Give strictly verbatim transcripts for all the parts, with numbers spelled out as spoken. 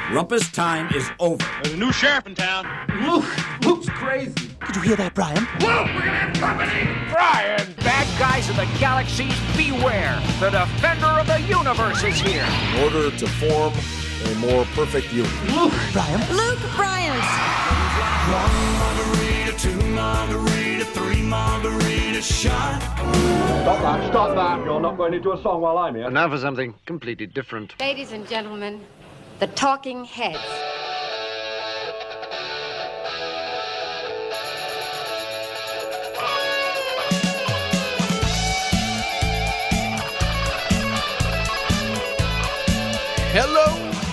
Rumpus time is over. There's a new sheriff in town. Luke! Luke's crazy. Did you hear that, Brian? Luke, we're gonna have company! Brian! Bad guys of the galaxies, beware! The defender of the universe is here! In order to form a more perfect union. Luke! Brian? Luke Bryant! One margarita, two margarita, three margarita shot. Stop that, stop that. You're not going into a song while I'm here. And now for something completely different. Ladies and gentlemen, the Talking Heads. Hello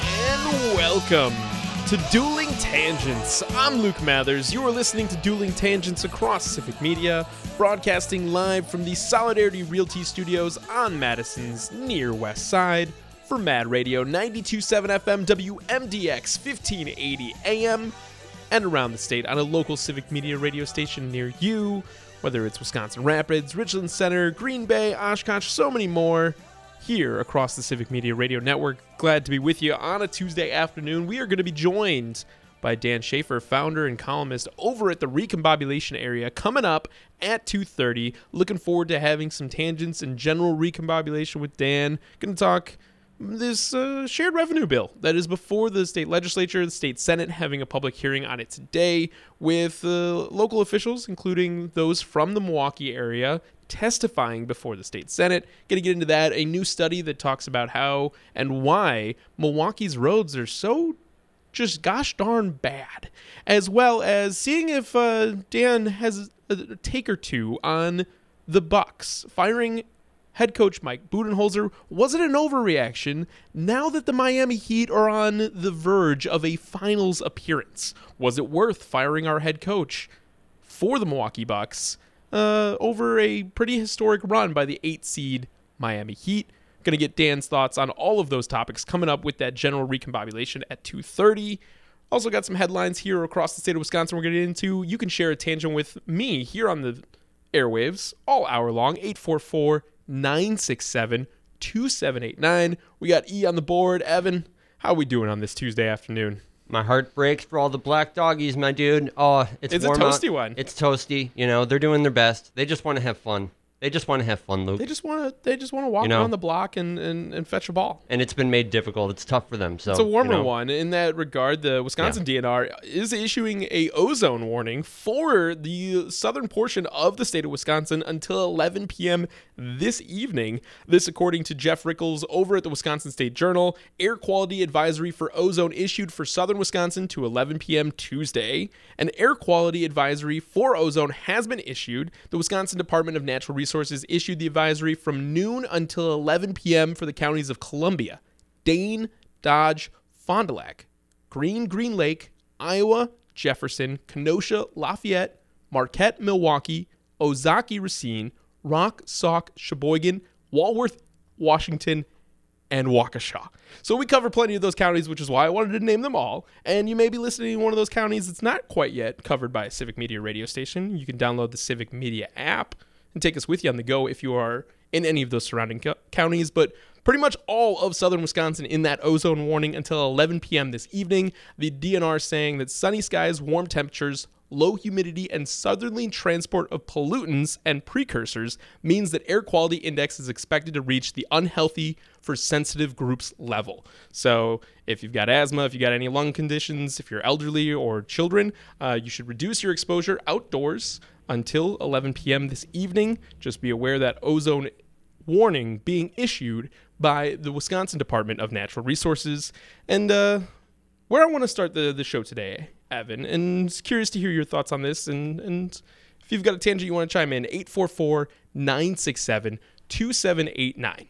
and welcome to Dueling Tangents. I'm Luke Mathers. You are listening to Dueling Tangents across Civic Media, broadcasting live from the Solidarity Realty Studios on Madison's near west side for Mad Radio ninety-two point seven F M W M D X fifteen eighty A M and around the state on a local Civic Media radio station near you, whether it's Wisconsin Rapids, Richland Center, Green Bay, Oshkosh, so many more. Here across the Civic Media Radio Network. Glad to be with you on a Tuesday afternoon. We are going to be joined by Dan Schaefer, founder and columnist over at the Recombobulation Area, coming up at two thirty. Looking forward to having some tangents and general recombobulation with Dan. Going to talk this uh, shared revenue bill that is before the state legislature, the state senate having a public hearing on it today with uh, local officials, including those from the Milwaukee area, testifying before the state senate. Going to get into that. A new study that talks about how and why Milwaukee's roads are so just gosh darn bad, as well as seeing if uh, Dan has a take or two on the Bucks firing head coach Mike Budenholzer. Was it an overreaction now that the Miami Heat are on the verge of a finals appearance? Was it worth firing our head coach for the Milwaukee Bucks uh, over a pretty historic run by the eight seed Miami Heat? Going to get Dan's thoughts on all of those topics coming up with that general recombobulation at two thirty. Also got some headlines here across the state of Wisconsin we're going to get into. You can share a tangent with me here on the airwaves all hour long, eight four four, nine six seven, two seven eight nine. We got E on the board. Evan, how are we doing on this Tuesday afternoon? My heart breaks for all the black doggies, my dude. Oh, it's, it's warm a toasty out. one. It's toasty. You know, they're doing their best. They just want to have fun. They just want to have fun, Luke. They just want to. They just want to walk you know? around the block and, and, and fetch a ball. And it's been made difficult. It's tough for them. So it's a warmer you know. one in that regard. The Wisconsin yeah. D N R is issuing a ozone warning for the southern portion of the state of Wisconsin until eleven p.m. this evening. This, according to Jeff Rickles over at the Wisconsin State Journal. Air quality advisory for ozone issued for southern Wisconsin to eleven p.m. Tuesday. An air quality advisory for ozone has been issued. The Wisconsin Department of Natural Resources issued the advisory from noon until eleven p.m. for the counties of Columbia, Dane, Dodge, Fond du Lac, Green, Green Lake, Iowa, Jefferson, Kenosha, Lafayette, Marquette, Milwaukee, Ozaukee, Racine, Rock, Sauk, Sheboygan, Walworth, Washington, and Waukesha. So we cover plenty of those counties, which is why I wanted to name them all. And you may be listening in one of those counties that's not quite yet covered by a Civic Media radio station. You can download the Civic Media app and take us with you on the go if you are in any of those surrounding co- counties. But pretty much all of southern Wisconsin in that ozone warning until eleven p.m. this evening. The D N R saying that sunny skies, warm temperatures, low humidity, and southerly transport of pollutants and precursors means that air quality index is expected to reach the unhealthy for sensitive groups level. So if you've got asthma, if you've got any lung conditions, if you're elderly or children, uh, you should reduce your exposure outdoors until eleven p.m. this evening. Just be aware that ozone warning being issued by the Wisconsin Department of Natural Resources. And uh, where I want to start the, the show today, Evan, and curious to hear your thoughts on this. And, and if you've got a tangent you want to chime in, eight four four, nine six seven, two seven eight nine.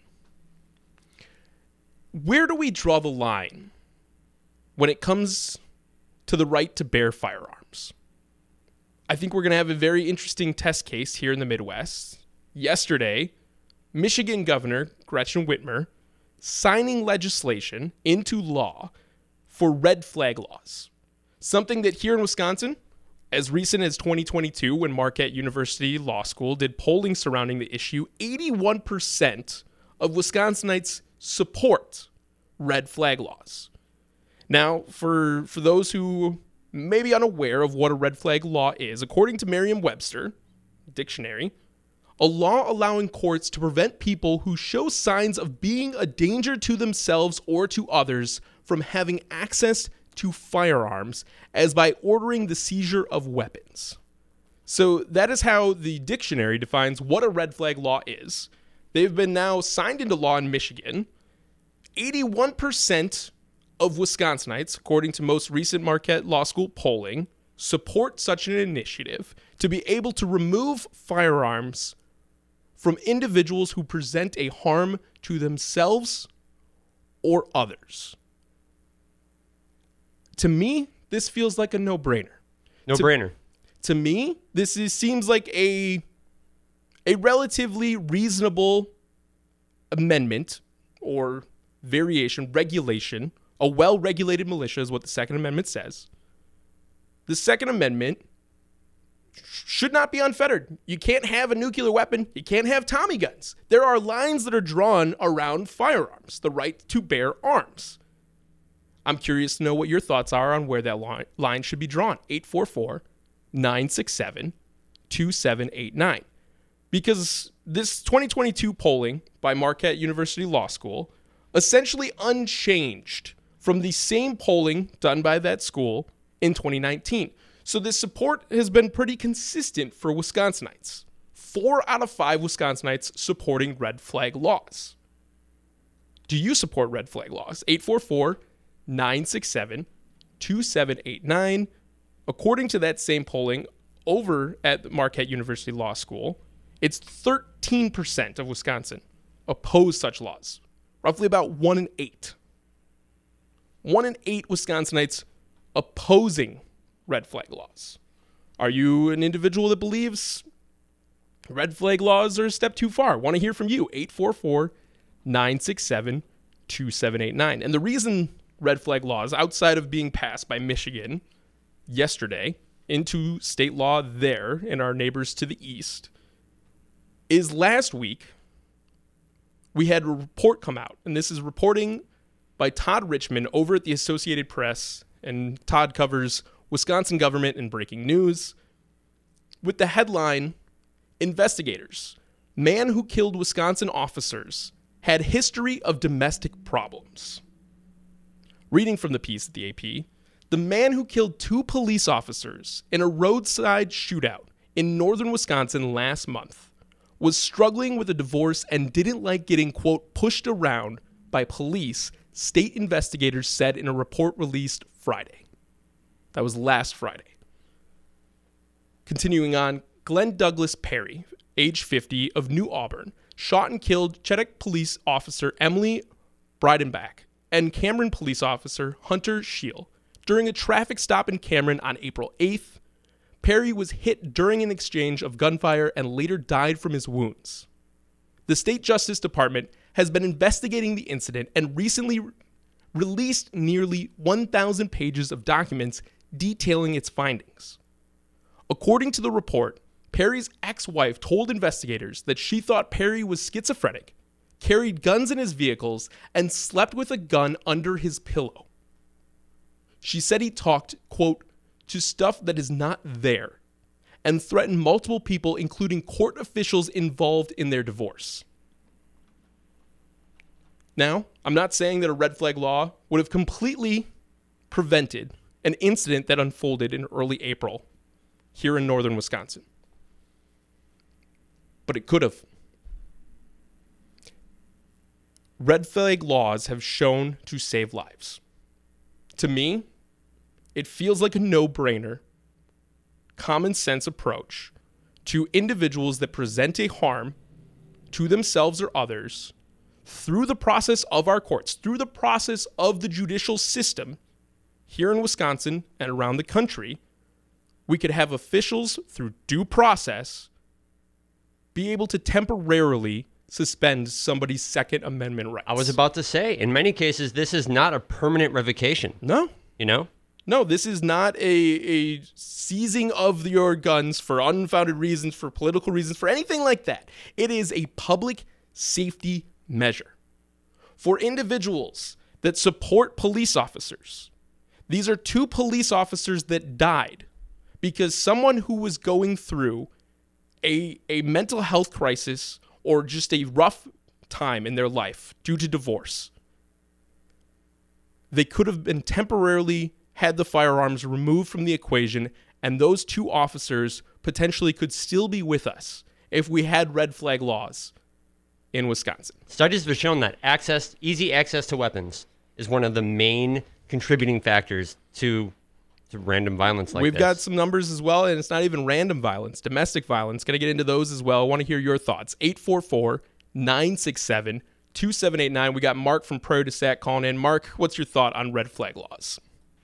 Where do we draw the line when it comes to the right to bear firearms? I think we're going to have a very interesting test case here in the Midwest. Yesterday, Michigan Governor Gretchen Whitmer signing legislation into law for red flag laws. Something that here in Wisconsin, as recent as twenty twenty-two, when Marquette University Law School did polling surrounding the issue, eighty-one percent of Wisconsinites support red flag laws. Now, for, for those who may be unaware of what a red flag law is, according to Merriam-Webster dictionary, a law allowing courts to prevent people who show signs of being a danger to themselves or to others from having access to firearms, as by ordering the seizure of weapons. So that is how the dictionary defines what a red flag law is. They've been now signed into law in Michigan. eighty-one percent of Wisconsinites, according to most recent Marquette Law School polling, support such an initiative to be able to remove firearms from individuals who present a harm to themselves or others. To me, this feels like a no-brainer. No-brainer. To, to me, this is, seems like a, a relatively reasonable amendment or variation, regulation. A well-regulated militia is what the Second Amendment says. The Second Amendment should not be unfettered. You can't have a nuclear weapon. You can't have Tommy guns. There are lines that are drawn around firearms, the right to bear arms. I'm curious to know what your thoughts are on where that line, line should be drawn. eight four four, nine six seven, two seven eight nine. Because this twenty twenty-two polling by Marquette University Law School essentially unchanged from the same polling done by that school in twenty nineteen. So this support has been pretty consistent for Wisconsinites. Four out of five Wisconsinites supporting red flag laws. Do you support red flag laws? eight four four, nine six seven, two seven eight nine. According to that same polling over at Marquette University Law School, it's thirteen percent of Wisconsin oppose such laws. Roughly about one in eight. One in eight Wisconsinites opposing red flag laws. Are you an individual that believes red flag laws are a step too far? Want to hear from you. eight four four, nine six seven, two seven eight nine. And the reason red flag laws, outside of being passed by Michigan yesterday into state law there in our neighbors to the east, is last week we had a report come out. And this is reporting by Todd Richmond over at the Associated Press. And Todd covers Wisconsin government and breaking news with the headline, Investigators, Man Who Killed Wisconsin Officers Had History of Domestic Problems. Reading from the piece at the A P, the man who killed two police officers in a roadside shootout in northern Wisconsin last month was struggling with a divorce and didn't like getting, quote, pushed around by police, state investigators said in a report released Friday. That was last Friday. Continuing on, Glenn Douglas Perry, age fifty, of New Auburn, shot and killed Chedok police officer Emily Breidenbach and Cameron police officer Hunter Scheel during a traffic stop in Cameron on April eighth. Perry was hit during an exchange of gunfire and later died from his wounds. The State Justice Department has been investigating the incident and recently re- released nearly one thousand pages of documents detailing its findings. According to the report, Perry's ex-wife told investigators that she thought Perry was schizophrenic, carried guns in his vehicles, and slept with a gun under his pillow. She said he talked, quote, to stuff that is not there, and threatened multiple people, including court officials involved in their divorce. Now, I'm not saying that a red flag law would have completely prevented an incident that unfolded in early April here in northern Wisconsin. But it could have. Red flag laws have shown to save lives. To me, it feels like a no-brainer, common sense approach to individuals that present a harm to themselves or others through the process of our courts, through the process of the judicial system here in Wisconsin and around the country. We could have officials, through due process, be able to temporarily suspend somebody's Second Amendment rights. I was about to say, in many cases, this is not a permanent revocation. No. You know? No, this is not a, a seizing of your guns for unfounded reasons, for political reasons, for anything like that. It is a public safety measure for individuals that support police officers, These are two police officers that died because someone who was going through a, a mental health crisis or just a rough time in their life due to divorce, they could have been temporarily had the firearms removed from the equation, and those two officers potentially could still be with us if we had red flag laws in Wisconsin. Studies have shown that access, easy access to weapons is one of the main contributing factors to, to random violence like We've this. We've got some numbers as well, and it's not even random violence, domestic violence. Going to get into those as well. I want to hear your thoughts. eight four four, nine six seven, two seven eight nine. We got Mark from Prairie du Sac calling in. Mark, what's your thought on red flag laws?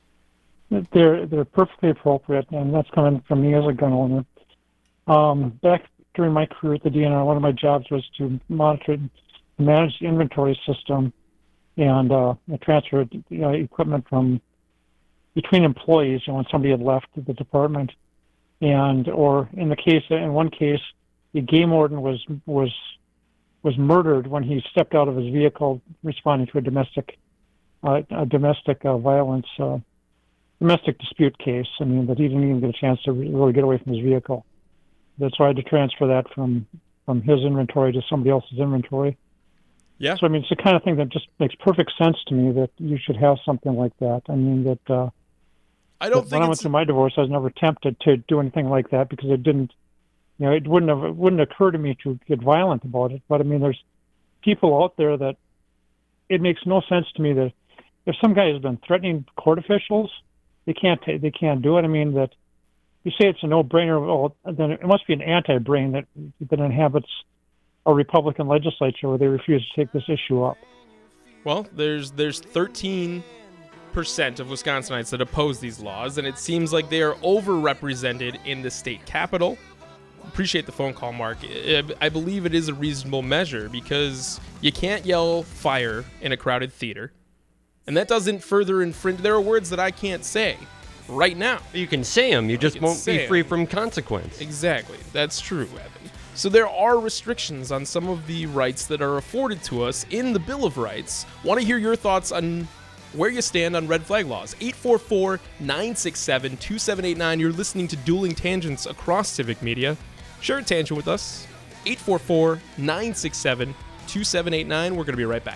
They're they're perfectly appropriate, and that's coming from me as a gun owner. Um, back during my career at the D N R, one of my jobs was to monitor and manage the inventory system and uh, transfer you know, equipment from between employees. You know, when somebody had left the department, and or in the case in one case, the game warden was was was murdered when he stepped out of his vehicle responding to a domestic uh, a domestic uh, violence. Uh, domestic dispute case. I mean, that he didn't even get a chance to really get away from his vehicle. That's why I had to transfer that from, from his inventory to somebody else's inventory. Yeah. So, I mean, it's the kind of thing that just makes perfect sense to me that you should have something like that. I mean, that, uh, I don't that think when I went it's... through my divorce, I was never tempted to do anything like that because it didn't, you know, it wouldn't have, it wouldn't occur to me to get violent about it. But, I mean, there's people out there that it makes no sense to me that if some guy has been threatening court officials, They can't. They can't do it. I mean, that you say it's a no-brainer. Well, then it must be an anti-brain that that inhabits a Republican legislature where they refuse to take this issue up. Well, there's there's thirteen percent of Wisconsinites that oppose these laws, and it seems like they are overrepresented in the state capitol. Appreciate the phone call, Mark. I believe it is a reasonable measure because you can't yell fire in a crowded theater. And that doesn't further infringe. There are words that I can't say right now. You can say them, you just won't be free them. from consequence. Exactly. That's true, Evan. So there are restrictions on some of the rights that are afforded to us in the Bill of Rights. Want to hear your thoughts on where you stand on red flag laws. eight four four, nine six seven, two seven eight nine. You're listening to Dueling Tangents across Civic Media. Share a tangent with us. eight four four, nine six seven, two seven eight nine. We're going to be right back.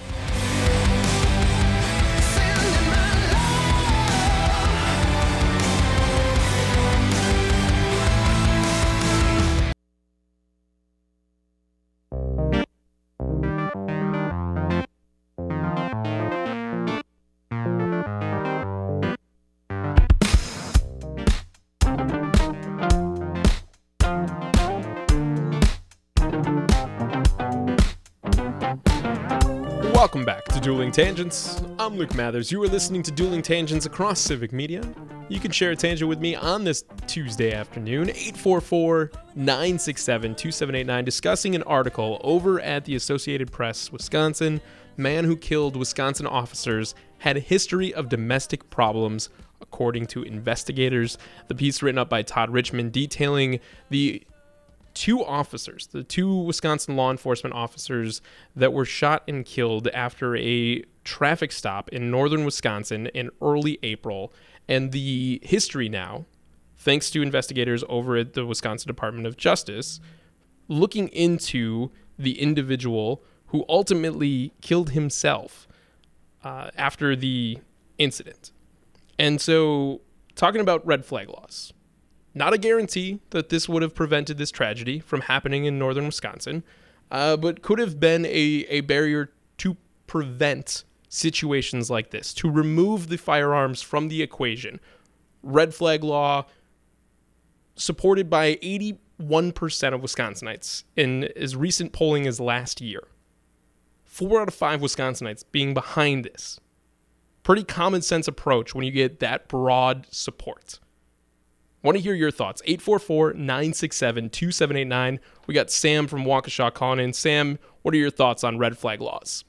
Welcome back to Dueling Tangents. I'm Luke Mathers. You are listening to Dueling Tangents across Civic Media. You can share a tangent with me on this Tuesday afternoon, eight four four, nine six seven, two seven eight nine, discussing an article over at the Associated Press, Wisconsin. Man who killed Wisconsin officers had a history of domestic problems, according to investigators. The piece written up by Todd Richmond detailing the two officers, the two Wisconsin law enforcement officers that were shot and killed after a traffic stop in northern Wisconsin in early April. And the history now, thanks to investigators over at the Wisconsin Department of Justice, looking into the individual who ultimately killed himself uh, after the incident. And so, talking about red flag laws. Not a guarantee that this would have prevented this tragedy from happening in northern Wisconsin, uh, but could have been a, a barrier to prevent situations like this, to remove the firearms from the equation. Red flag law supported by eighty-one percent of Wisconsinites in as recent polling as last year. Four out of five Wisconsinites being behind this. Pretty common sense approach when you get that broad support. Want to hear your thoughts. eight four four, nine six seven, two seven eight nine. We got Sam from Waukesha calling in. Sam, what are your thoughts on red flag laws?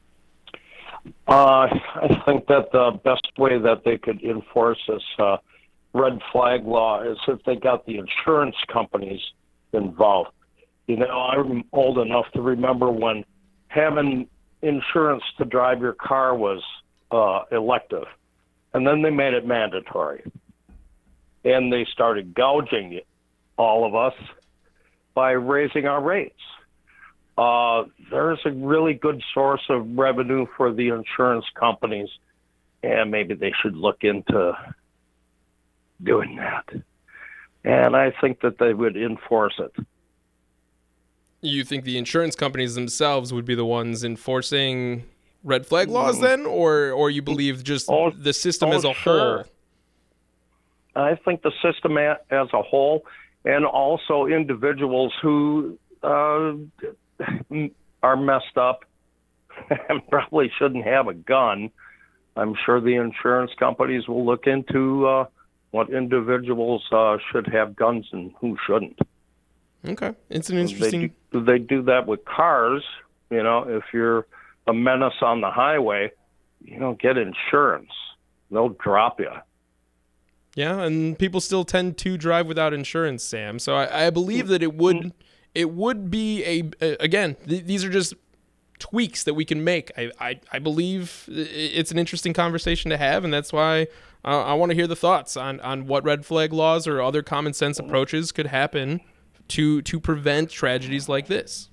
Uh, I think that the best way that they could enforce this uh, red flag law is if they got the insurance companies involved. You know, I'm old enough to remember when having insurance to drive your car was uh, elective. and then they made it mandatory. And they started gouging all of us by raising our rates. Uh, there's a really good source of revenue for the insurance companies, and maybe they should look into doing that. And I think that they would enforce it. You think the insurance companies themselves would be the ones enforcing red flag laws then, or or you believe just oh, the system oh, as a sure. whole? I think the system a, as a whole, and also individuals who uh, are messed up and probably shouldn't have a gun. I'm sure the insurance companies will look into uh, what individuals uh, should have guns and who shouldn't. Okay, it's an interesting. They do, they do that with cars. You know, if you're a menace on the highway, you don't get insurance. They'll drop you. Yeah, and people still tend to drive without insurance, Sam. So I, I believe that it would it would be a, a again. Th- these are just tweaks that we can make. I, I I believe it's an interesting conversation to have, and that's why uh, I want to hear the thoughts on on what red flag laws or other common sense approaches could happen to to prevent tragedies like this.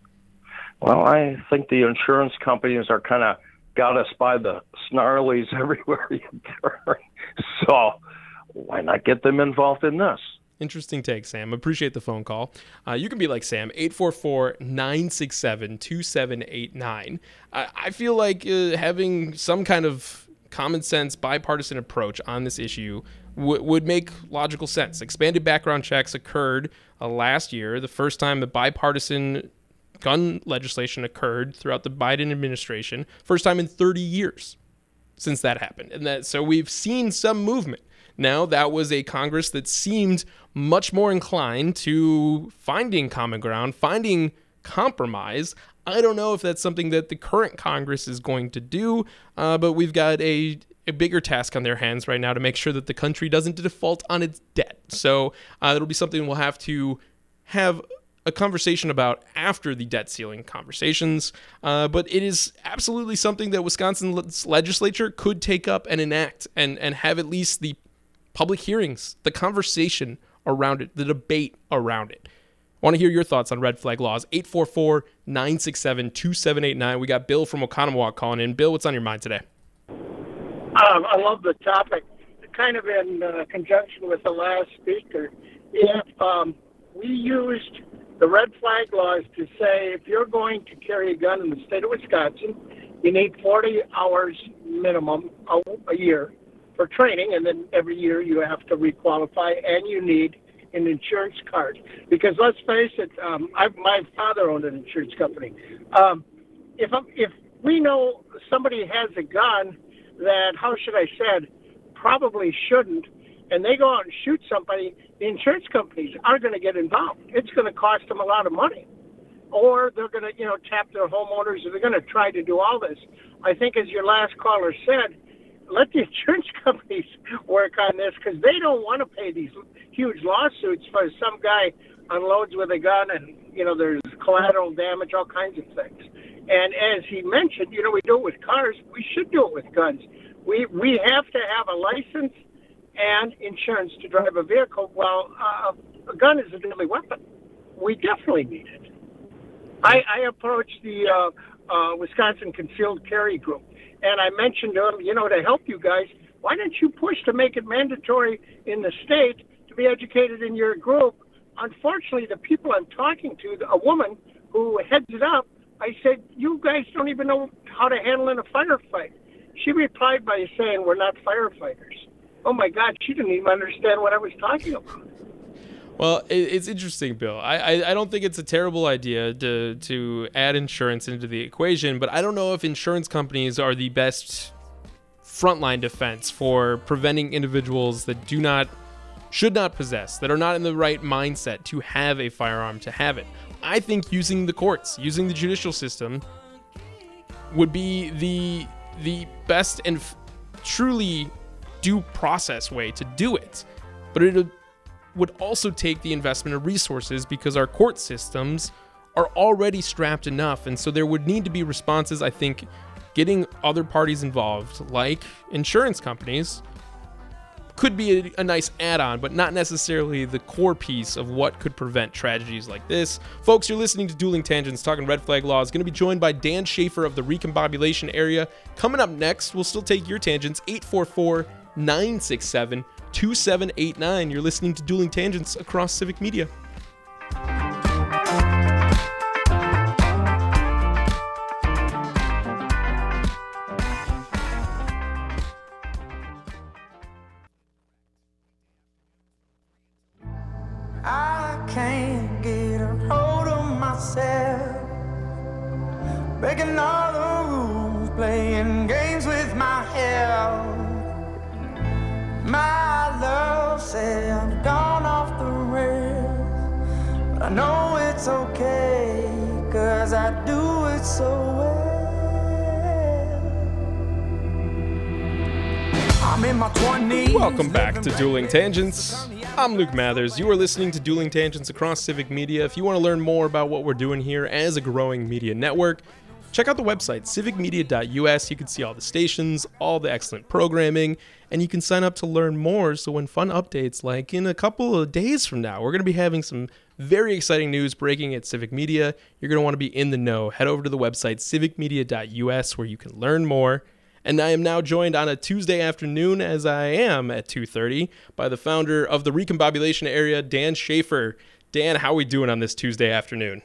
Well, I think the insurance companies are kind of got us by the snarlies everywhere you turn. So why not get them involved in this? Interesting take, Sam. Appreciate the phone call. Uh, you can be like Sam, eight four four, nine six seven, two seven eight nine. I, I feel like uh, having some kind of common sense bipartisan approach on this issue w- would make logical sense. Expanded background checks occurred uh, last year, the first time the bipartisan gun legislation occurred throughout the Biden administration, first time in thirty years since that happened. And that so we've seen some movement. Now, that was a Congress that seemed much more inclined to finding common ground, finding compromise. I don't know if that's something that the current Congress is going to do, uh, but we've got a, a bigger task on their hands right now to make sure that the country doesn't default on its debt. So uh, it'll be something we'll have to have a conversation about after the debt ceiling conversations, uh, but it is absolutely something that Wisconsin's legislature could take up and enact and, and have at least the public hearings, the conversation around it, the debate around it. I want to hear your thoughts on red flag laws. eight four four, nine six seven, two seven eight nine. We got Bill from Oconomowoc calling in. Bill, what's on your mind today? Um, I love the topic. Kind of in uh, conjunction with the last speaker. If um, we used the red flag laws to say if you're going to carry a gun in the state of Wisconsin, you need forty hours minimum a, a year for training, and then every year you have to requalify, and you need an insurance card. Because let's face it, um, I, my father owned an insurance company. Um, if I'm, if we know somebody has a gun that, how should I say, probably shouldn't, and they go out and shoot somebody, the insurance companies are going to get involved. It's going to cost them a lot of money. Or they're going to, you know, tap their homeowners, or they're going to try to do all this. I think, as your last caller said, let the insurance companies work on this, because they don't want to pay these huge lawsuits for some guy unloads with a gun and, you know, there's collateral damage, all kinds of things. And as he mentioned, you know, we do it with cars. We should do it with guns. We we have to have a license and insurance to drive a vehicle. Well, uh, a gun is a deadly weapon. We definitely need it. I, I approached the uh, uh, Wisconsin Concealed Carry Group, and I mentioned to them, you know, to help you guys, why don't you push to make it mandatory in the state to be educated in your group? Unfortunately, the people I'm talking to, a woman who heads it up, I said, you guys don't even know how to handle in a firefight. She replied by saying, we're not firefighters. Oh, my God, she didn't even understand what I was talking about. Well, it's interesting, Bill. I, I, I don't think it's a terrible idea to to add insurance into the equation, but I don't know if insurance companies are the best frontline defense for preventing individuals that do not, should not possess, that are not in the right mindset to have a firearm, to have it. I think using the courts, using the judicial system would be the the best and f- truly due process way to do it. But it would also take the investment of resources, because our court systems are already strapped enough, and so there would need to be responses, I think, getting other parties involved, like insurance companies, could be a, a nice add-on, but not necessarily the core piece of what could prevent tragedies like this. Folks, you're listening to Dueling Tangents, talking red flag laws. Going to be joined by Dan Schaefer of the Recombobulation Area. Coming up next, we'll still take your tangents, eight four four, nine six seven, two seven eight nine. You're listening to Dueling Tangents across Civic Media. I can't get a hold of myself, breaking all the rules, playing games with my health. My love said I've gone off the rails, but I know it's okay, 'cause I do it so well. I'm in my twenties. Welcome back to Dueling Tangents. I'm Luke Mathers. You are listening to Dueling Tangents across Civic Media. If you want to learn more about what we're doing here as a growing media network, check out the website, civic media dot u s. You can see all the stations, all the excellent programming, and you can sign up to learn more. So when fun updates, like in a couple of days from now, we're going to be having some very exciting news breaking at Civic Media. You're going to want to be in the know. Head over to the website, civic media dot u s, where you can learn more. And I am now joined on a Tuesday afternoon, as I am at two thirty, by the founder of the Recombobulation Area, Dan Schaefer. Dan, how are we doing on this Tuesday afternoon?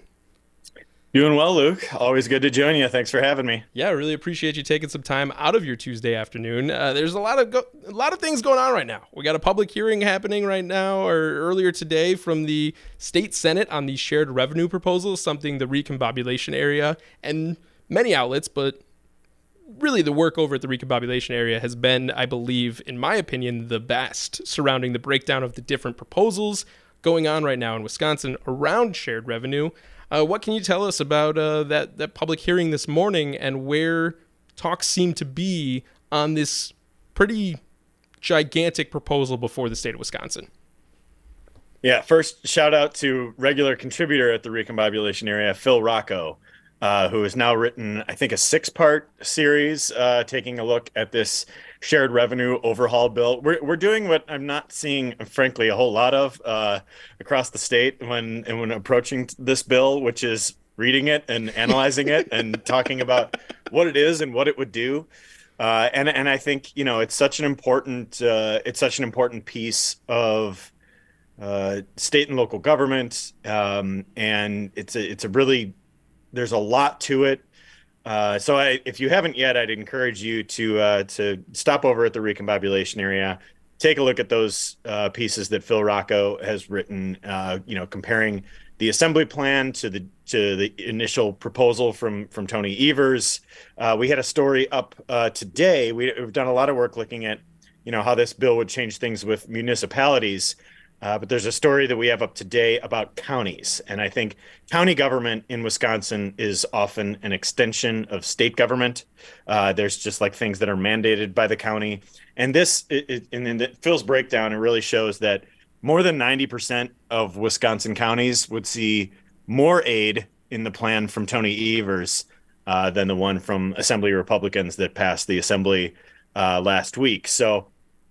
Doing well, Luke. Always good to join you. Thanks for having me. Yeah, I really appreciate you taking some time out of your Tuesday afternoon. Uh, there's a lot of go- a lot of things going on right now. We got a public hearing happening right now, or earlier today, from the state Senate on the shared revenue proposal, something the Recombobulation Area and many outlets, but really the work over at the Recombobulation Area has been, I believe, in my opinion, the best surrounding the breakdown of the different proposals going on right now in Wisconsin around shared revenue. Uh, what can you tell us about uh, that, that public hearing this morning and where talks seem to be on this pretty gigantic proposal before the state of Wisconsin? Yeah, first shout out to regular contributor at the Recombobulation Area, Phil Rocco, uh, who has now written, I think, a six-part series uh, taking a look at this shared revenue overhaul bill. We're we're doing what I'm not seeing, frankly, a whole lot of uh, across the state when and when approaching this bill, which is reading it and analyzing it and talking about what it is and what it would do. Uh, and and I think, you know, it's such an important uh, it's such an important piece of uh, state and local government, um, and it's a it's a really there's a lot to it. Uh, so I, if you haven't yet, I'd encourage you to uh, to stop over at the Recombobulation Area, take a look at those uh, pieces that Phil Rocco has written. Uh, you know, comparing the assembly plan to the to the initial proposal from from Tony Evers. Uh, we had a story up uh, today. We, we've done a lot of work looking at, you know, how this bill would change things with municipalities. Uh, but there's a story that we have up today about counties. And I think county government in Wisconsin is often an extension of state government. Uh, there's just like things that are mandated by the county. And this, it, it, and in the, Phil's breakdown, it really shows that more than ninety percent of Wisconsin counties would see more aid in the plan from Tony Evers uh, than the one from Assembly Republicans that passed the Assembly uh, last week. So,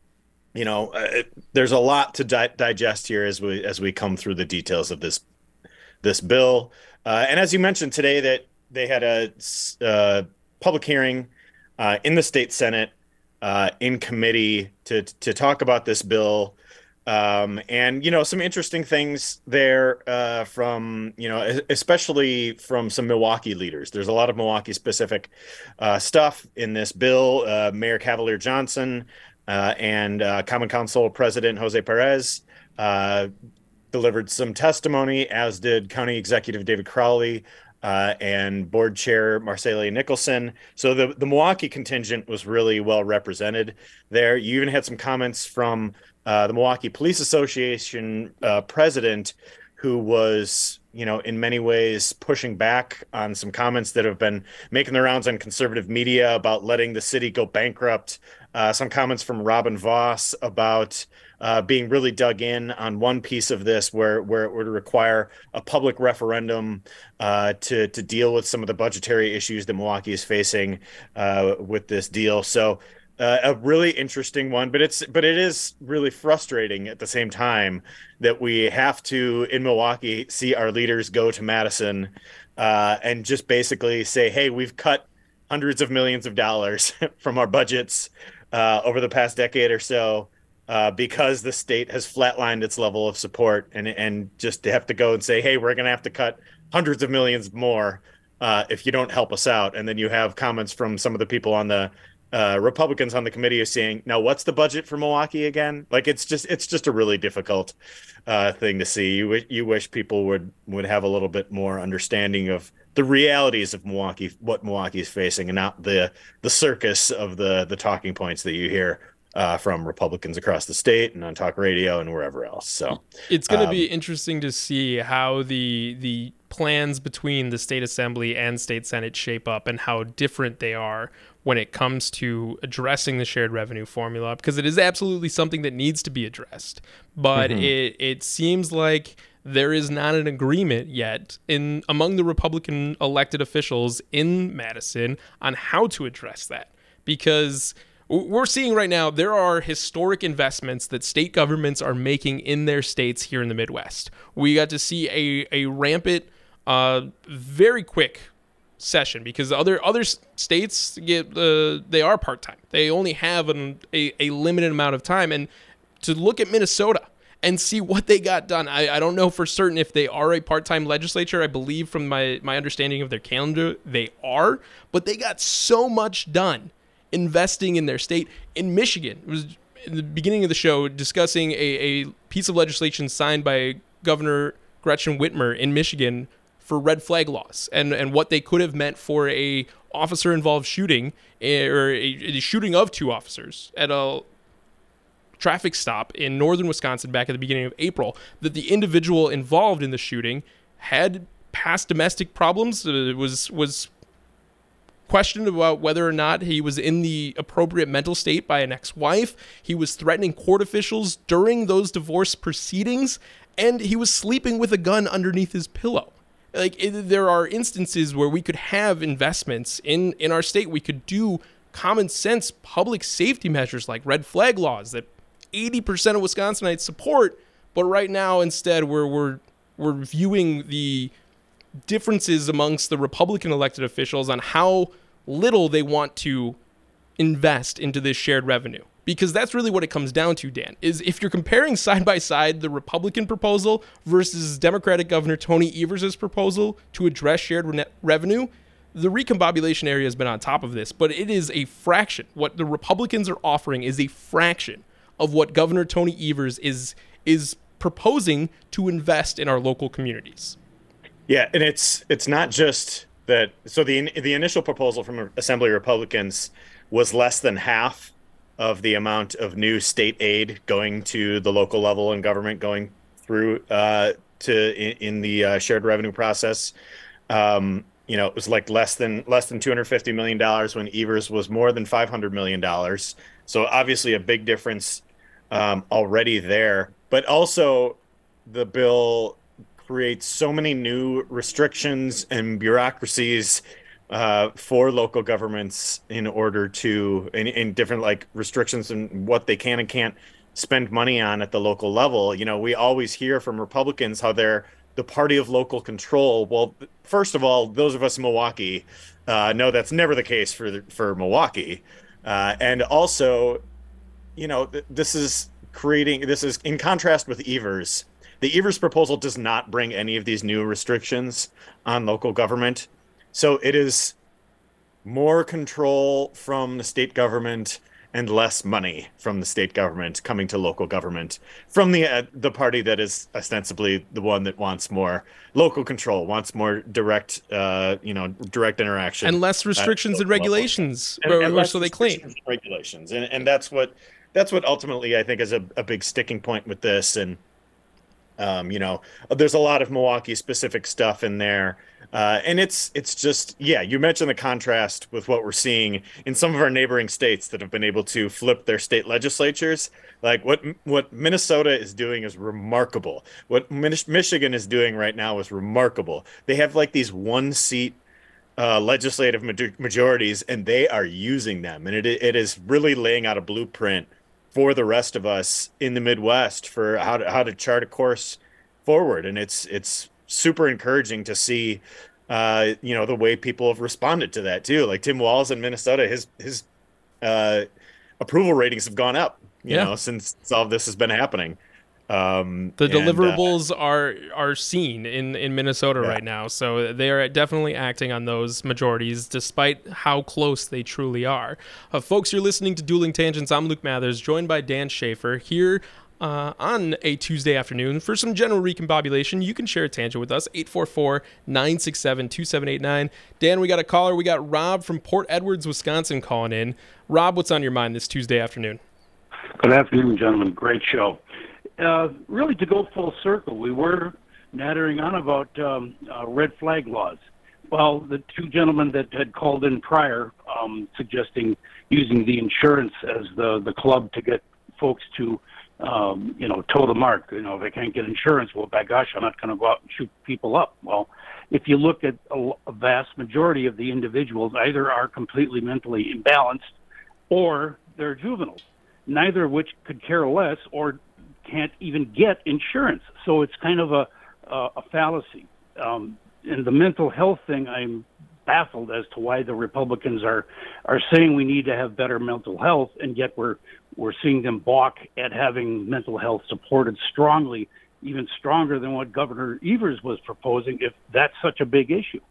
you know, uh, there's a lot to di- digest here as we as we come through the details of this this bill. Uh, and as you mentioned today, that they had a uh, public hearing uh, in the state Senate uh, in committee to to talk about this bill. Um, and, you know, some interesting things there uh, from, you know, especially from some Milwaukee leaders. There's a lot of Milwaukee specific uh, stuff in this bill. Uh, Mayor Cavalier Johnson Uh, and uh, Common Council President Jose Perez uh, delivered some testimony, as did County Executive David Crowley uh, and Board Chair Marcelia Nicholson. So the, the Milwaukee contingent was really well represented there. You even had some comments from uh, the Milwaukee Police Association uh, president, who was you know, in many ways pushing back on some comments that have been making the rounds on conservative media about letting the city go bankrupt. Uh, some comments from Robin Voss about uh, being really dug in on one piece of this where, where it would require a public referendum uh, to, to deal with some of the budgetary issues that Milwaukee is facing uh, with this deal. So Uh, a really interesting one, but it's but it is really frustrating at the same time that we have to, in Milwaukee, see our leaders go to Madison uh, and just basically say, hey, we've cut hundreds of millions of dollars from our budgets uh, over the past decade or so uh, because the state has flatlined its level of support, and and just to have to go and say, hey, we're going to have to cut hundreds of millions more uh, if you don't help us out. And then you have comments from some of the people on the Uh, Republicans on the committee are saying, now what's the budget for Milwaukee again? Like, it's just it's just a really difficult uh, thing to see. You wish you wish people would would have a little bit more understanding of the realities of Milwaukee, what Milwaukee is facing, and not the the circus of the the talking points that you hear uh, from Republicans across the state and on talk radio and wherever else. So it's going to um, be interesting to see how the the plans between the state assembly and state senate shape up and how different they are when it comes to addressing the shared revenue formula, because it is absolutely something that needs to be addressed. But mm-hmm. it, it seems like there is not an agreement yet in among the Republican elected officials in Madison on how to address that. Because we're seeing right now there are historic investments that state governments are making in their states here in the Midwest. We got to see a, a rampant, uh, very quick session because other other states get uh, they are part-time. They only have an, a, a limited amount of time. And to look at Minnesota and see what they got done, I, I don't know for certain if they are a part-time legislature. I believe from my, my understanding of their calendar, they are. But they got so much done investing in their state. In Michigan, it was in the beginning of the show discussing a, a piece of legislation signed by Governor Gretchen Whitmer in Michigan for red flag laws and, and what they could have meant for a officer-involved shooting or a, a shooting of two officers at a traffic stop in northern Wisconsin back at the beginning of April, that the individual involved in the shooting had past domestic problems, uh, was was questioned about whether or not he was in the appropriate mental state by an ex-wife. He was threatening court officials during those divorce proceedings, and he was sleeping with a gun underneath his pillow. Like, it, there are instances where we could have investments in, in our state. We could do common sense public safety measures like red flag laws that eighty percent of Wisconsinites support. But right now, instead, we're, we're, we're viewing the differences amongst the Republican elected officials on how little they want to invest into this shared revenue. Because that's really what it comes down to, Dan, is if you're comparing side by side the Republican proposal versus Democratic Governor Tony Evers' proposal to address shared re- revenue, the recombobulation area has been on top of this, but it is a fraction. What the Republicans are offering is a fraction of what Governor Tony Evers is is proposing to invest in our local communities. Yeah, and it's it's not just that. So the the initial proposal from Assembly Republicans was less than half of the amount of new state aid going to the local level and government going through uh, to in, in the uh, shared revenue process. Um, you know, it was like less than less than two hundred fifty million dollars when Evers was more than five hundred million dollars. So obviously a big difference um, already there. But also the bill creates so many new restrictions and bureaucracies Uh, for local governments in order to, in, in different like restrictions and what they can and can't spend money on at the local level. You know, we always hear from Republicans how they're the party of local control. Well, first of all, those of us in Milwaukee uh, know that's never the case for for Milwaukee. Uh, and also, you know, th- this is creating, this is in contrast with Evers. The Evers proposal does not bring any of these new restrictions on local government. So it is more control from the state government and less money from the state government coming to local government from the uh, the party that is ostensibly the one that wants more local control, wants more direct, uh, you know, direct interaction and less restrictions and regulations, and, or, and or so they claim. Regulations, and, regulations, and, and that's what that's what ultimately I think is a, a big sticking point with this. And Um, you know, there's a lot of Milwaukee specific stuff in there. Uh, and it's it's just, yeah, you mentioned the contrast with what we're seeing in some of our neighboring states that have been able to flip their state legislatures. Like what what Minnesota is doing is remarkable. What Mich- Michigan is doing right now is remarkable. They have like these one seat uh, legislative ma- majorities, and they are using them. And it it is really laying out a blueprint for the rest of us in the Midwest for how to how to chart a course forward. And it's it's super encouraging to see, uh, you know, the way people have responded to that too. Like Tim Walz in Minnesota, his his uh, approval ratings have gone up, you Yeah. know, since all of this has been happening. Um, The and, uh, deliverables are are seen in, in Minnesota Yeah. right now, so they are definitely acting on those majorities, despite how close they truly are. Uh, folks, you're listening to Dueling Tangents. I'm Luke Mathers, joined by Dan Schaefer here uh, on a Tuesday afternoon. For some general recombobulation, you can share a tangent with us, eight four four, nine six seven, two seven eight nine. Dan, we got a caller. We got Rob from Port Edwards, Wisconsin calling in. Rob, what's on your mind this Tuesday afternoon? Good afternoon, gentlemen. Great show. Uh, really, to go full circle, we were nattering on about um, uh, red flag laws. Well, the two gentlemen that had called in prior, um, suggesting using the insurance as the, the club to get folks to, um, you know, toe the mark. You know, if they can't get insurance, well, by gosh, I'm not going to go out and shoot people up. Well, if you look at a, a vast majority of the individuals, either are completely mentally imbalanced or they're juveniles, neither of which could care less or can't even get insurance. So it's kind of a a, a fallacy. Um, and the mental health thing, I'm baffled as to why the Republicans are are saying we need to have better mental health, and yet we're we're seeing them balk at having mental health supported strongly, even stronger than what Governor Evers was proposing, if that's such a big issue.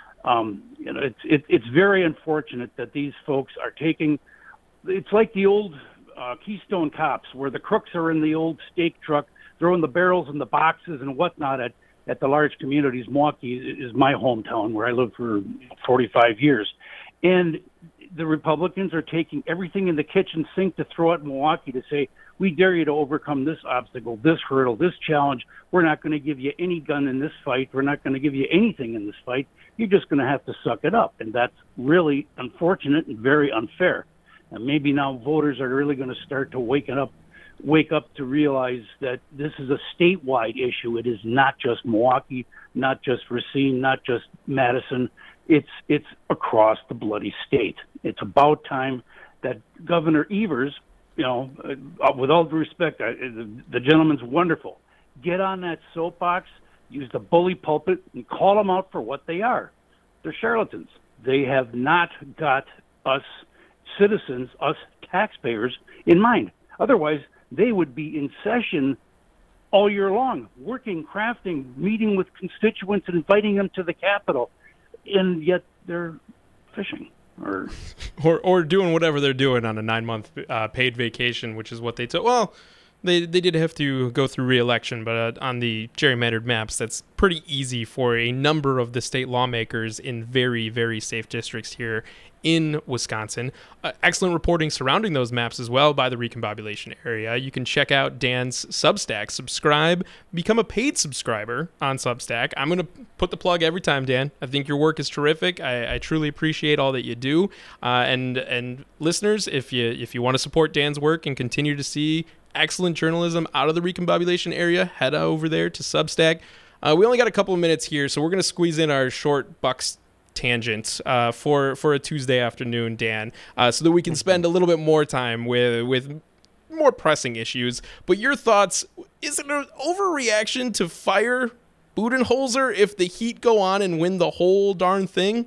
Um, you know, it's it, it's very unfortunate that these folks are taking. It's like the old Uh, Keystone Cops, where the crooks are in the old stake truck, throwing the barrels and the boxes and whatnot at, at the large communities. Milwaukee is my hometown, where I lived for forty-five years. And the Republicans are taking everything in the kitchen sink to throw at Milwaukee to say, we dare you to overcome this obstacle, this hurdle, this challenge. We're not going to give you any gun in this fight. We're not going to give you anything in this fight. You're just going to have to suck it up. And that's really unfortunate and very unfair. And maybe now voters are really going to start to waken up, wake up to realize that this is a statewide issue. It is not just Milwaukee, not just Racine, not just Madison. It's it's across the bloody state. It's about time that Governor Evers, you know, uh, with all due respect, uh, the, the gentleman's wonderful. Get on that soapbox, use the bully pulpit, and call them out for what they are. They're charlatans. They have not got us citizens, us taxpayers, in mind. Otherwise, they would be in session all year long, working, crafting, meeting with constituents, inviting them to the Capitol, and yet they're fishing. Or or, or doing whatever they're doing on a nine-month uh, paid vacation, which is what they took. Well, they they did have to go through re-election, but uh, on the gerrymandered maps, that's pretty easy for a number of the state lawmakers in very, very safe districts here in Wisconsin. Uh, excellent reporting surrounding those maps as well by the Recombobulation area. You can check out Dan's Substack. Subscribe, become a paid subscriber on Substack. I'm going to put the plug every time, Dan. I think your work is terrific. I, I truly appreciate all that you do. Uh, and and listeners, if you if you want to support Dan's work and continue to see excellent journalism out of the Recombobulation area, head over there to Substack. Uh, we only got a couple of minutes here, so we're going to squeeze in our short Bucks tangent uh, for for a Tuesday afternoon, Dan, uh, so that we can spend a little bit more time with with more pressing issues. But your thoughts, is it an overreaction to fire Budenholzer if the Heat go on and win the whole darn thing?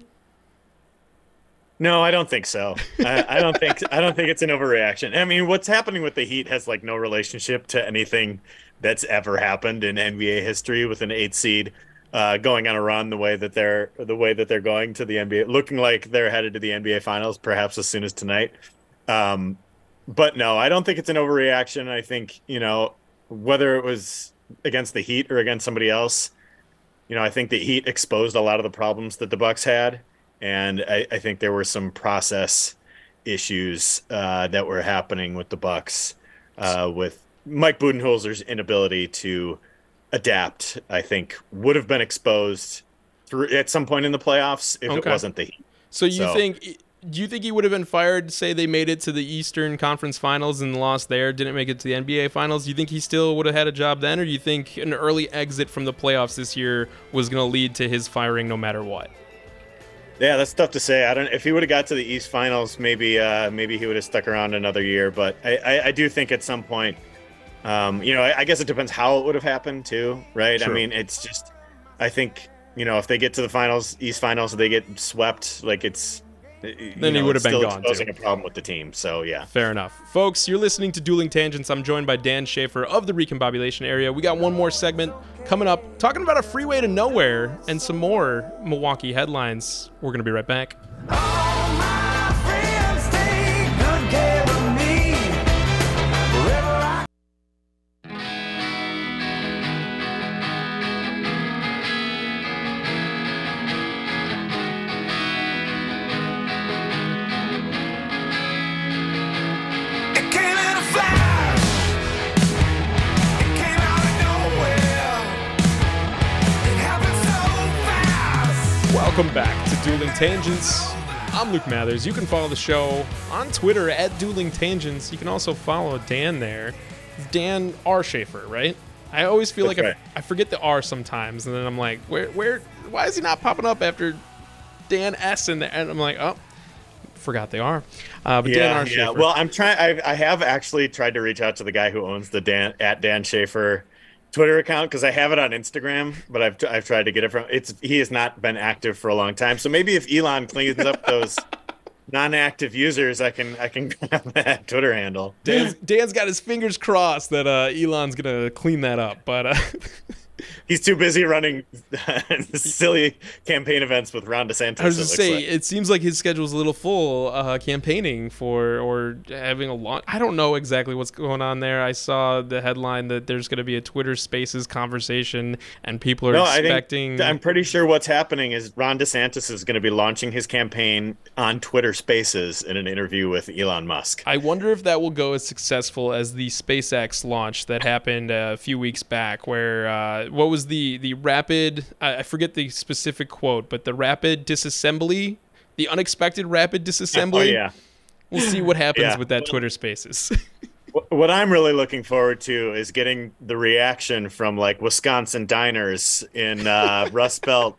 No, I don't think so. I, I don't think I don't think it's an overreaction. I mean, what's happening with the Heat has like no relationship to anything that's ever happened in N B A history with an eight seed uh, going on a run the way that they're the way that they're going to the N B A, looking like they're headed to the N B A Finals, perhaps as soon as tonight. Um, but no, I don't think it's an overreaction. I think, you know, whether it was against the Heat or against somebody else, you know, I think the Heat exposed a lot of the problems that the Bucks had. And I, I think there were some process issues uh, that were happening with the Bucks, uh, with Mike Budenholzer's inability to adapt, I think, would have been exposed through at some point in the playoffs if Okay. it wasn't the Heat. So you So- think do you think he would have been fired? Say they made it to the Eastern Conference Finals and lost there, didn't make it to the N B A Finals. Do you think he still would have had a job then, or do you think an early exit from the playoffs this year was going to lead to his firing no matter what? Yeah, that's tough to say. I don't. If he would have got to the East Finals, maybe uh, maybe he would have stuck around another year. But I, I, I do think at some point, um, you know, I, I guess it depends how it would have happened too, right? True. I mean, it's just, I think, you know, if they get to the finals, East Finals, they get swept, like it's. Then he would have been still gone, exposing too. a problem with the team. So yeah. Fair enough. Folks, you're listening to Dueling Tangents. I'm joined by Dan Schaefer of the Recombobulation area. We got one more segment coming up, talking about a freeway to nowhere and some more Milwaukee headlines. We're going to be right back. Welcome back to Dueling Tangents. I'm Luke Mathers. You can follow the show on Twitter at Dueling Tangents. You can also follow Dan there. Dan R. Schaefer, right? I always feel That's like right. I, I forget the R sometimes, and then I'm like, where, where, why is he not popping up after Dan S in there? And I'm like, oh, forgot the R. Uh, but Dan R. yeah. Schaefer. Well, I'm trying. I I have actually tried to reach out to the guy who owns the Dan at Dan Schaefer Twitter account because I have it on Instagram, but I've I've tried to get it from. It's he has not been active for a long time. So maybe if Elon cleans up those non-active users, I can I can grab that Twitter handle. Dan's, Dan's got his fingers crossed that uh, Elon's gonna clean that up, but uh, He's too busy running silly campaign events with Ron DeSantis. I was it just looks say like. it seems like his schedule's a little full, uh, campaigning for or having a lot. I don't know exactly what's going on there. I saw the headline that there's going to be a Twitter Spaces conversation, and people are No, I expecting. think, I'm pretty sure what's happening is Ron DeSantis is going to be launching his campaign on Twitter Spaces in an interview with Elon Musk. I wonder if that will go as successful as the SpaceX launch that happened a few weeks back, where uh, what was the the rapid? I I forget the specific quote, but the rapid disassembly, the unexpected rapid disassembly. Oh, yeah. We'll see what happens Yeah. with that Twitter Spaces. Wh- What I'm really looking forward to is getting the reaction from like Wisconsin diners in uh, Rust Belt,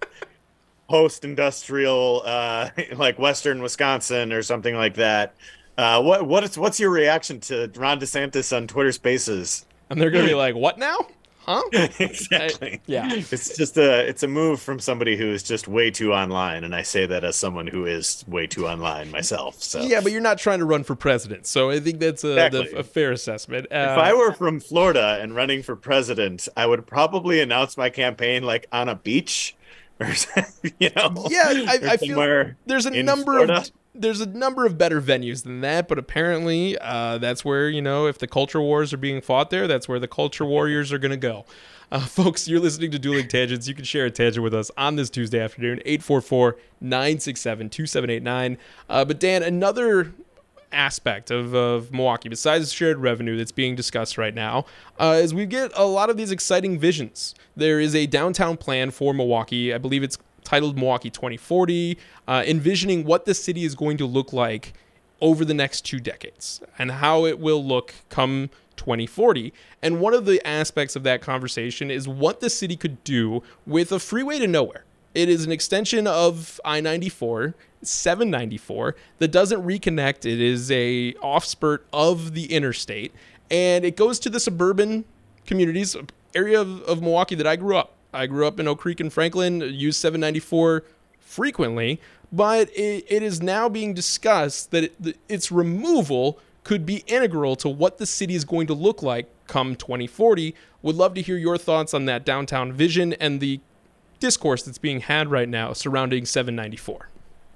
post-industrial, uh, like Western Wisconsin or something like that. Uh, what what is what's your reaction to Ron DeSantis on Twitter Spaces? And they're gonna be like, "What now? Huh?" Exactly. I- yeah. It's just a it's a move from somebody who is just way too online, and I say that as someone who is way too online myself. So Yeah, but you're not trying to run for president, so I think that's a, Exactly. the, a fair assessment. Uh, if I were from Florida and running for president, I would probably announce my campaign like on a beach, or you know, yeah, I, or I feel somewhere there's a in number Florida. of there's a number of better venues than that, but apparently uh, that's where, you know, if the culture wars are being fought there, that's where the culture warriors are going to go. Uh, folks, you're listening to Dueling Tangents. You can share a tangent with us on this Tuesday afternoon, eight four four, nine six seven, two seven eight nine. Uh, but Dan, another aspect of, of Milwaukee, besides shared revenue that's being discussed right now, uh, is we get a lot of these exciting visions. There is a downtown plan for Milwaukee. I believe it's titled Milwaukee twenty forty, uh, envisioning what the city is going to look like over the next two decades and how it will look come twenty forty. And one of the aspects of that conversation is what the city could do with a freeway to nowhere. It is an extension of I ninety-four, seven ninety-four, that doesn't reconnect. It is a offspurt of the interstate, and it goes to the suburban communities, area of, of Milwaukee that I grew up. I grew up in Oak Creek and Franklin, used seven ninety-four frequently, but it, it is now being discussed that it, its removal could be integral to what the city is going to look like come twenty forty. Would love to hear your thoughts on that downtown vision and the discourse that's being had right now surrounding seven ninety-four.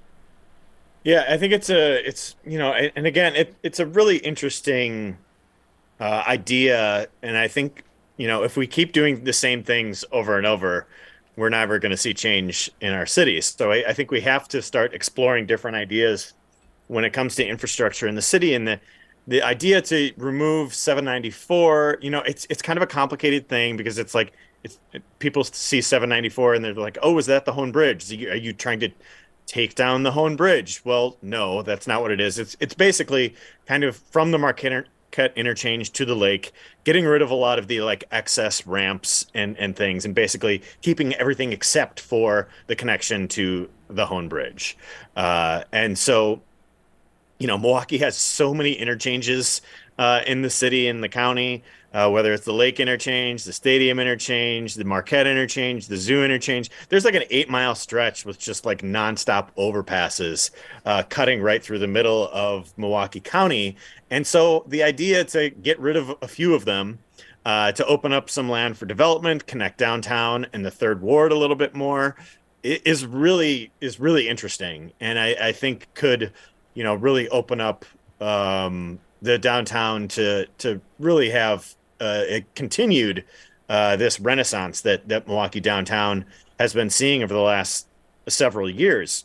Yeah, I think it's a it's you know, and again, it, it's a really interesting uh, idea, and I think you know if we keep doing the same things over and over, we're never going to see change in our cities. So I, I think we have to start exploring different ideas when it comes to infrastructure in the city. And the the idea to remove seven ninety-four, you know, it's it's kind of a complicated thing because it's like it's, it, people see seven ninety-four and they're like, oh, is that the Hone Bridge? Are you, are you trying to take down the Hone Bridge? Well, no, that's not what it is. It's it's basically kind of from the Marquette interchange to the lake, getting rid of a lot of the like excess ramps and, and things, and basically keeping everything except for the connection to the Hone Bridge. Uh, and so, you know, Milwaukee has so many interchanges uh, in the city and the county, uh, whether it's the Lake Interchange, the Stadium Interchange, the Marquette Interchange, the Zoo Interchange. There's like an eight mile stretch with just like nonstop overpasses uh, cutting right through the middle of Milwaukee County. And so the idea to get rid of a few of them, uh, to open up some land for development, connect downtown and the Third Ward a little bit more, is really is really interesting, and I, I think could, you know, really open up um, the downtown to to really have uh, a continued uh, this renaissance that that Milwaukee downtown has been seeing over the last several years.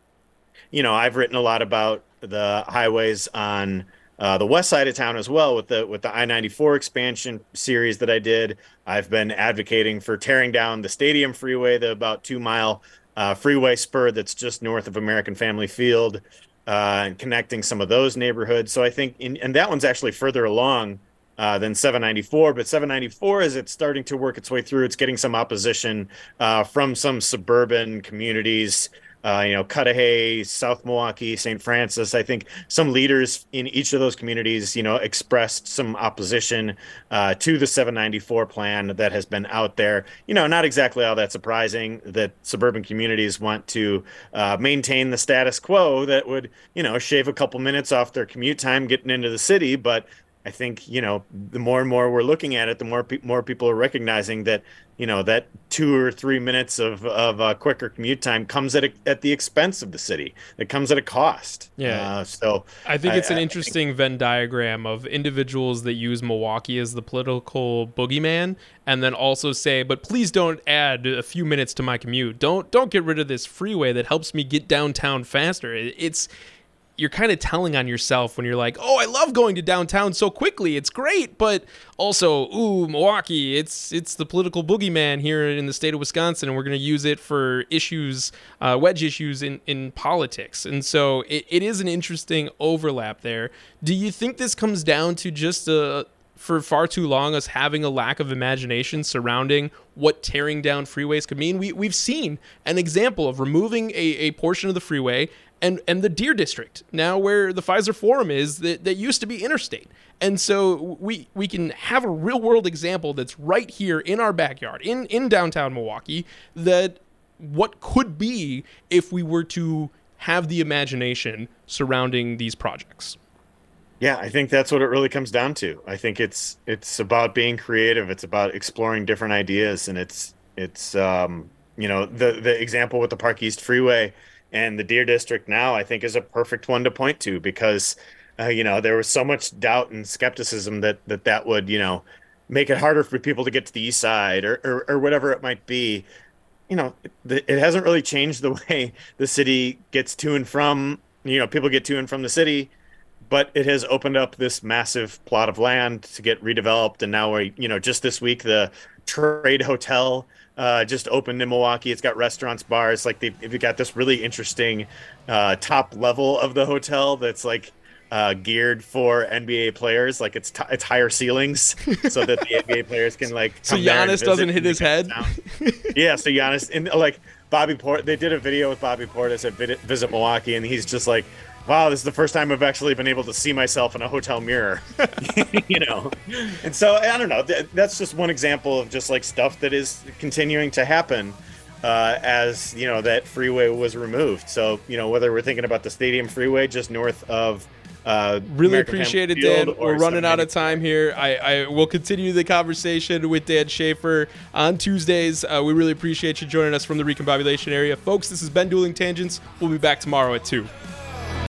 You know, I've written a lot about the highways on Uh, the west side of town as well with the with the I ninety-four expansion series that I did. I've been advocating for tearing down the Stadium Freeway, the about two mile uh, freeway spur that's just north of American Family Field, uh, and connecting some of those neighborhoods. So I think, in, and that one's actually further along uh, than seven ninety-four, but seven ninety-four, as it's starting to work its way through, it's getting some opposition uh, from some suburban communities. Uh, you know, Cudahy, South Milwaukee, Saint Francis. I think some leaders in each of those communities, you know, expressed some opposition uh, to the seven ninety-four plan that has been out there. You know, not exactly all that surprising that suburban communities want to uh, maintain the status quo that would, you know, shave a couple minutes off their commute time getting into the city. But I think, you know, the more and more we're looking at it, the more pe- more people are recognizing that, you know, that two or three minutes of of uh, quicker commute time comes at a, at the expense of the city. It comes at a cost. Yeah. Uh, so I think it's I, an I interesting think... Venn diagram of individuals that use Milwaukee as the political boogeyman, and then also say, but please don't add a few minutes to my commute. Don't don't get rid of this freeway that helps me get downtown faster. It, it's you're kind of telling on yourself when you're like, oh, I love going to downtown so quickly. It's great. But also, ooh, Milwaukee, it's it's the political boogeyman here in the state of Wisconsin, and we're going to use it for issues, uh, wedge issues in, in politics. And so it, it is an interesting overlap there. Do you think this comes down to just a, for far too long us having a lack of imagination surrounding what tearing down freeways could mean? We, we've seen an example of removing a, a portion of the freeway and and the Deer District, now where the Pfizer Forum is, that, that used to be interstate. And so we we can have a real world example that's right here in our backyard, in, in downtown Milwaukee, that what could be if we were to have the imagination surrounding these projects. Yeah, I think that's what it really comes down to. I think it's it's about being creative. It's about exploring different ideas, and it's it's um, you know, the the example with the Park East Freeway and the Deer District now, I think, is a perfect one to point to, because, uh, you know, there was so much doubt and skepticism that that, that would, you know, make it harder for people to get to the east side or, or, or whatever it might be. You know, it, it hasn't really changed the way the city gets to and from, you know, people get to and from the city, but it has opened up this massive plot of land to get redeveloped. And now we, you know, just this week, the Trade Hotel Uh, just opened in Milwaukee. It's got restaurants, bars. Like they've, they've got this really interesting uh, top level of the hotel that's like uh, geared for N B A players. Like it's t- it's higher ceilings so that the N B A players can like. So Giannis doesn't hit his head. Yeah, so Giannis and like Bobby Port. They did a video with Bobby Portis at Visit Milwaukee, and he's just like, wow, this is the first time I've actually been able to see myself in a hotel mirror, you know? And so, I don't know, that's just one example of just like stuff that is continuing to happen uh, as, you know, that freeway was removed. So, you know, whether we're thinking about the Stadium Freeway just north of uh, really American appreciate it, Field, Dan. We're running out of time here. I, I will continue the conversation with Dan Schaefer on Tuesdays. Uh, we really appreciate you joining us from the Recombobulation area. Folks, this has been Dueling Tangents. We'll be back tomorrow at two.